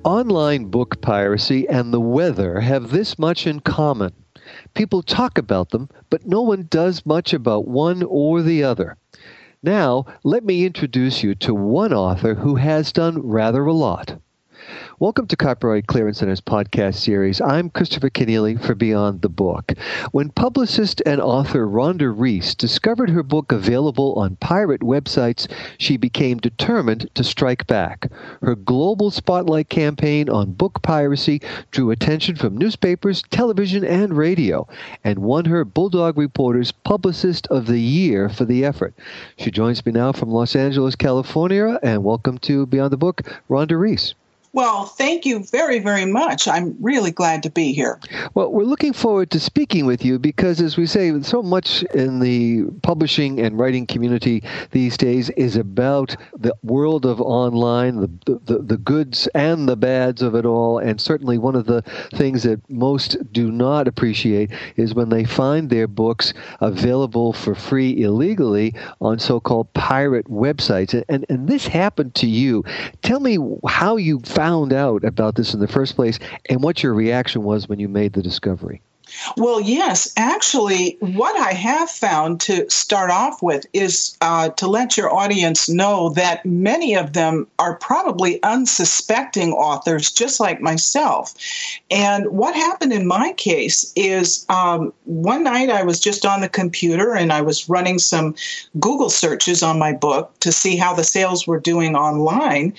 Online book piracy and the weather have this much in common. People talk about them, but no one does much about one or the other. Now, let me introduce you to one author who has done rather a lot. Welcome to Copyright Clearance Center's podcast series. I'm Christopher Kenneally for Beyond the Book. When publicist and author Rhonda Reese discovered her book available on pirate websites, she became determined to strike back. Her global spotlight campaign on book piracy drew attention from newspapers, television, and radio, and won her Bulldog Reporter's Publicist of the Year for the effort. She joins me now from Los Angeles, California, and welcome to Beyond the Book, Rhonda Reese. Well, thank you very, very much. I'm really glad to be here. Well, we're looking forward to speaking with you because, as we say, so much in the publishing and writing community these days is about the world of online, the goods and the bads of it all. And certainly one of the things that most do not appreciate is when they find their books available for free illegally on so-called pirate websites. And this happened to you. Tell me how you found out about this in the first place and what your reaction was when you made the discovery. Well, yes, actually, what I have found to start off with is to let your audience know that many of them are probably unsuspecting authors, just like myself. And what happened in my case is one night I was just on the computer and I was running some Google searches on my book to see how the sales were doing online.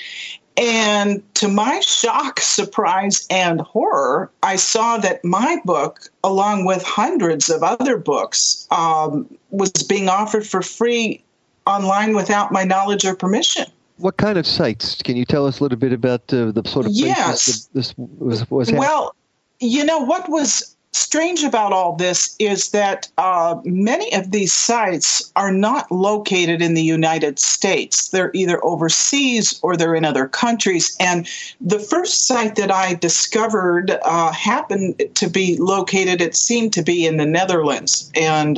And to my shock, surprise, and horror, I saw that my book, along with hundreds of other books, was being offered for free online without my knowledge or permission. What kind of sites? Can you tell us a little bit about the sort of places this was happening? Well, you know, what was strange about all this is that many of these sites are not located in the United States. They're either overseas or they're in other countries. And the first site that I discovered happened to be located, it seemed to be in the Netherlands. And,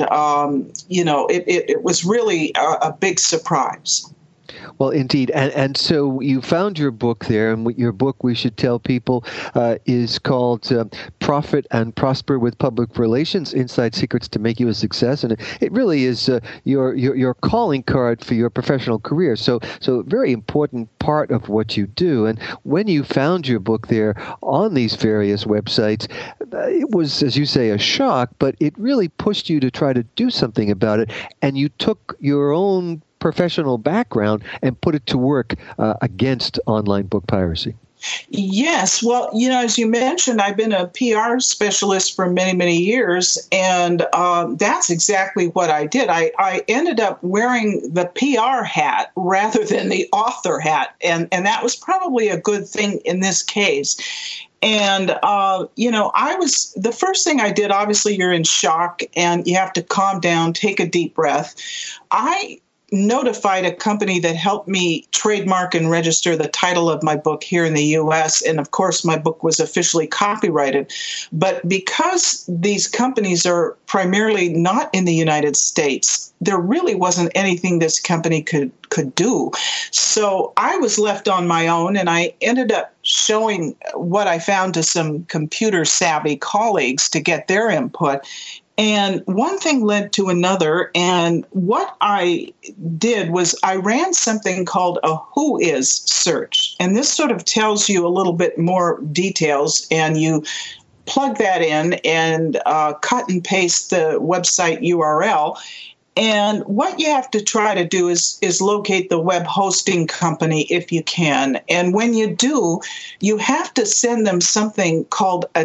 it was really a big surprise. Well, indeed. And so you found your book there, and your book, we should tell people, is called Profit and Prosper with Public Relations, Inside Secrets to Make You a Success. And it really is your calling card for your professional career. So a very important part of what you do. And when you found your book there on these various websites, it was, as you say, a shock, but it really pushed you to try to do something about it. And you took your own professional background and put it to work against online book piracy. Yes. Well, as you mentioned, I've been a PR specialist for many, many years, and that's exactly what I did. I ended up wearing the PR hat rather than the author hat, and that was probably a good thing in this case. And, the first thing I did, obviously you're in shock and you have to calm down, take a deep breath. I notified a company that helped me trademark and register the title of my book here in the U.S. And of course, my book was officially copyrighted. But because these companies are primarily not in the United States, there really wasn't anything this company could do. So I was left on my own, and I ended up showing what I found to some computer savvy colleagues to get their input. And one thing led to another, and what I did was I ran something called a Who Is search. And this sort of tells you a little bit more details, and you plug that in and cut and paste the website URL. And what you have to try to do is locate the web hosting company if you can. And when you do, you have to send them something called a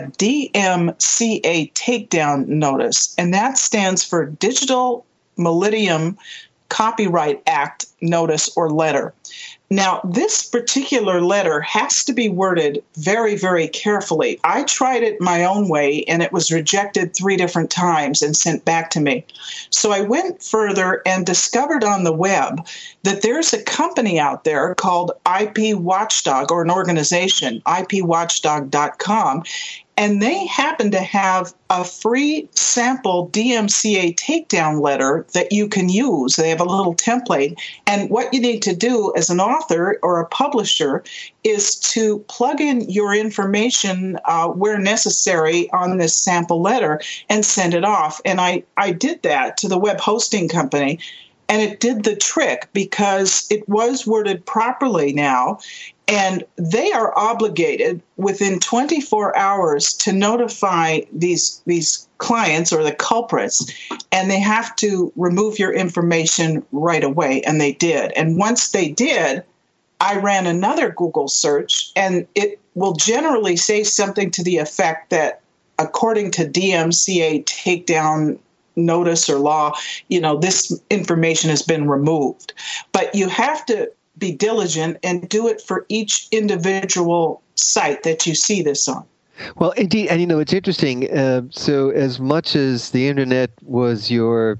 DMCA takedown notice. And that stands for Digital Millennium Copyright Act notice or letter. Now, this particular letter has to be worded very, very carefully. I tried it my own way, and it was rejected 3 different times and sent back to me. So I went further and discovered on the web that there's a company out there called IP Watchdog, or an organization, ipwatchdog.com, And they happen to have a free sample DMCA takedown letter that you can use. They have a little template. And what you need to do as an author or a publisher is to plug in your information where necessary on this sample letter and send it off. And I did that to the web hosting company. And it did the trick because it was worded properly now. And they are obligated within 24 hours to notify these clients or the culprits, and they have to remove your information right away. And they did. And once they did, I ran another Google search, and it will generally say something to the effect that, according to DMCA takedown notice or law, this information has been removed. But you have to be diligent and do it for each individual site that you see this on. Well, indeed, and it's interesting. So, as much as the internet was your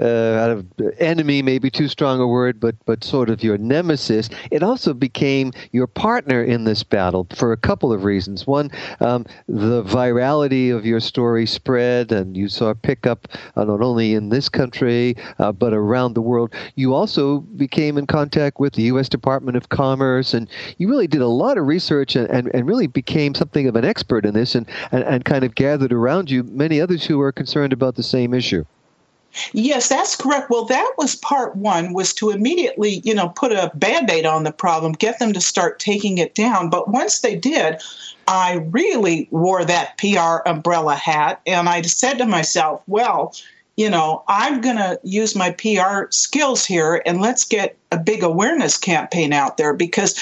enemy, maybe too strong a word, but sort of your nemesis, it also became your partner in this battle for a couple of reasons. One, the virality of your story spread, and you saw a pickup not only in this country but around the world. You also became in contact with the U.S. Department of Commerce, and you really did a lot of research and really became something of an expert in this, and kind of gathered around you many others who were concerned about the same issue. Yes, that's correct. Well, that was part one, was to immediately, put a Band-Aid on the problem, get them to start taking it down. But once they did, I really wore that PR umbrella hat, and I said to myself, well, I'm going to use my PR skills here, and let's get a big awareness campaign out there, because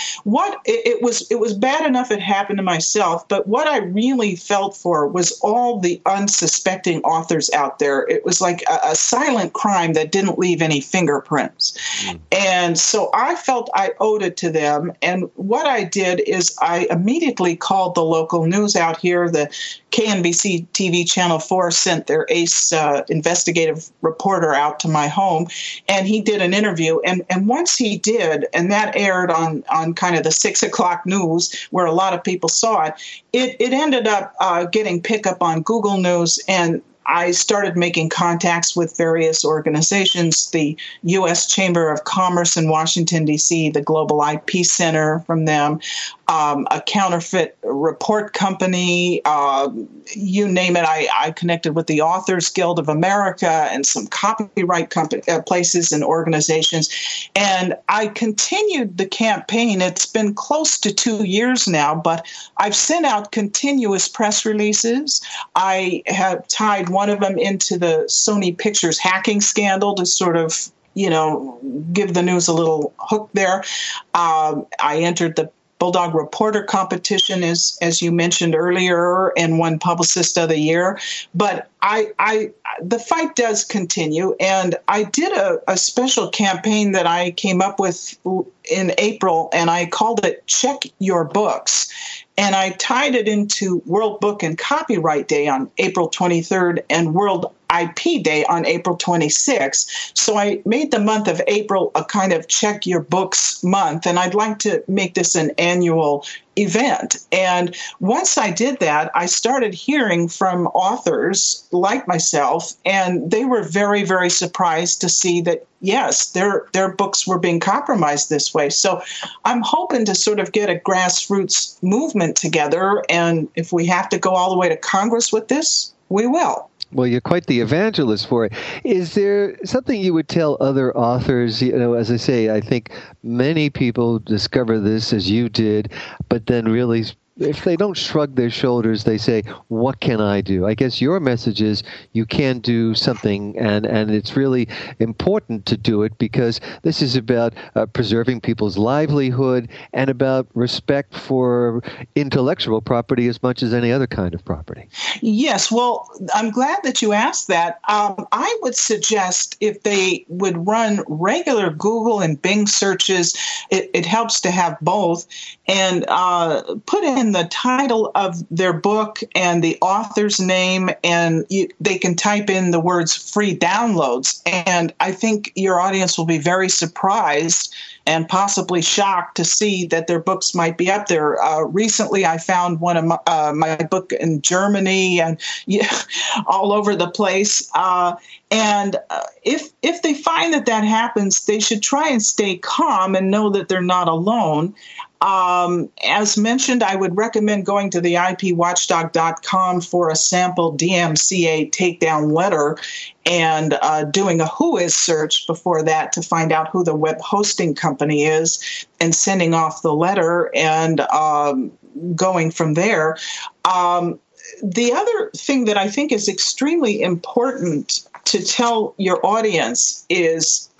it was bad enough it happened to myself, but what I really felt for was all the unsuspecting authors out there. It was like a silent crime that didn't leave any fingerprints. And so I felt I owed it to them. And what I did is I immediately called the local news out here. The KNBC TV Channel 4 sent their ace investigative reporter out to my home, and he did an interview. And once he did, and that aired on kind of the 6 o'clock news where a lot of people saw it, it ended up getting pickup on Google News, and I started making contacts with various organizations, the U.S. Chamber of Commerce in Washington, D.C., the Global IP Center from them, a counterfeit report company, you name it. I connected with the Authors Guild of America and some copyright places and organizations. And I continued the campaign. It's been close to 2 years now, but I've sent out continuous press releases. I have tied one of them into the Sony Pictures hacking scandal to sort of, give the news a little hook there. I entered the Bulldog Reporter competition, as you mentioned earlier, and won Publicist of the Year. But the fight does continue, and I did a special campaign that I came up with in April, and I called it Check Your Books. And I tied it into World Book and Copyright Day on April 23rd and World IP Day on April 26th. So I made the month of April a kind of Check Your Books month, and I'd like to make this an annual event. And once I did that, I started hearing from authors like myself, and they were very, very surprised to see that, yes, their books were being compromised this way. So I'm hoping to sort of get a grassroots movement together, and if we have to go all the way to Congress with this, we will. Well, you're quite the evangelist for it. Is there something you would tell other authors? As I say, I think many people discover this as you did, but then really, if they don't shrug their shoulders, they say, what can I do? I guess your message is you can do something, and it's really important to do it, because this is about preserving people's livelihood and about respect for intellectual property as much as any other kind of property. Yes, well, I'm glad that you asked that. I would suggest if they would run regular Google and Bing searches, it helps to have both, and put in in the title of their book and the author's name, and they can type in the words free downloads. And I think your audience will be very surprised and possibly shocked to see that their books might be up there. Recently, I found one of my book in Germany and all over the place. And if they find that happens, they should try and stay calm and know that they're not alone. As mentioned, I would recommend going to the IPWatchdog.com for a sample DMCA takedown letter and doing a Whois search before that to find out who the web hosting company is and sending off the letter and going from there. The other thing that I think is extremely important to tell your audience is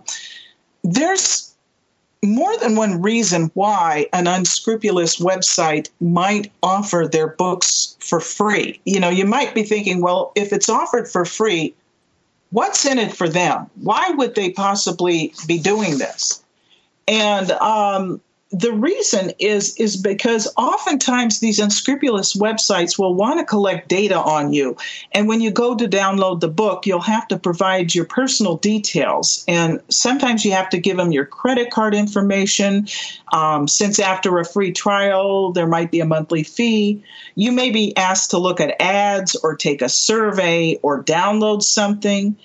there's more than one reason why an unscrupulous website might offer their books for free. You might be thinking, well, if it's offered for free, what's in it for them? Why would they possibly be doing this? And the reason is because oftentimes these unscrupulous websites will want to collect data on you. And when you go to download the book, you'll have to provide your personal details. And sometimes you have to give them your credit card information. Since after a free trial, there might be a monthly fee. You may be asked to look at ads or take a survey or download something.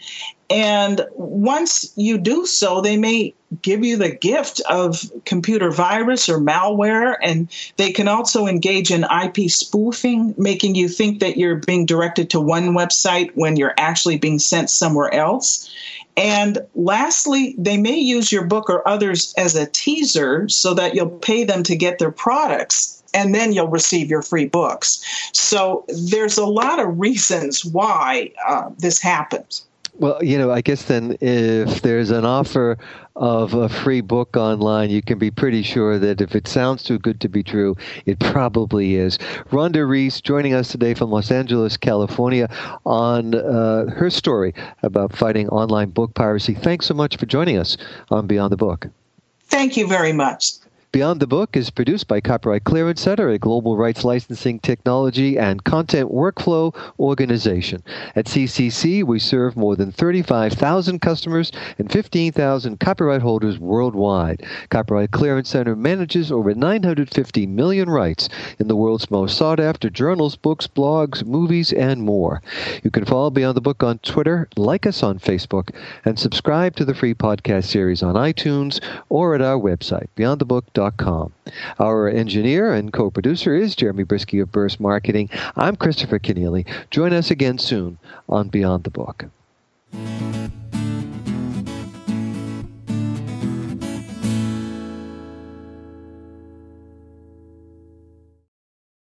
And once you do so, they may give you the gift of computer virus or malware, and they can also engage in IP spoofing, making you think that you're being directed to one website when you're actually being sent somewhere else. And lastly, they may use your book or others as a teaser so that you'll pay them to get their products, and then you'll receive your free books. So there's a lot of reasons why this happens. Well, I guess then if there's an offer of a free book online, you can be pretty sure that if it sounds too good to be true, it probably is. Rhonda Reese joining us today from Los Angeles, California, on her story about fighting online book piracy. Thanks so much for joining us on Beyond the Book. Thank you very much. Beyond the Book is produced by Copyright Clearance Center, a global rights licensing technology and content workflow organization. At CCC, we serve more than 35,000 customers and 15,000 copyright holders worldwide. Copyright Clearance Center manages over 950 million rights in the world's most sought-after journals, books, blogs, movies, and more. You can follow Beyond the Book on Twitter, like us on Facebook, and subscribe to the free podcast series on iTunes or at our website, beyondthebook.com. Our engineer and co-producer is Jeremy Brisky of Burst Marketing. I'm Christopher Keneally. Join us again soon on Beyond the Book.